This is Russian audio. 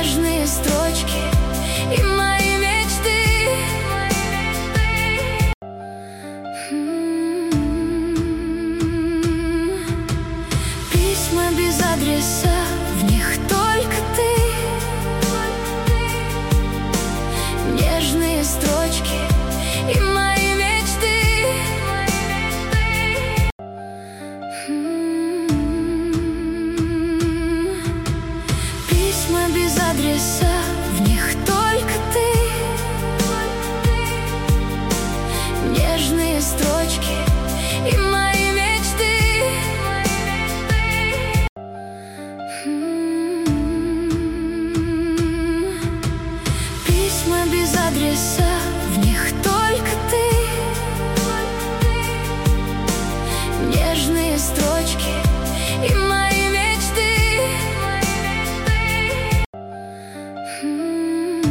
нежные строчки и мои мечты. Письма без адреса, в них только ты. Нежные строчки и мои мечты. Письма без адреса, в них только ты. Нежные строчки и мои мечты. Письма без адреса, в них только ты. Нежные строчки и мои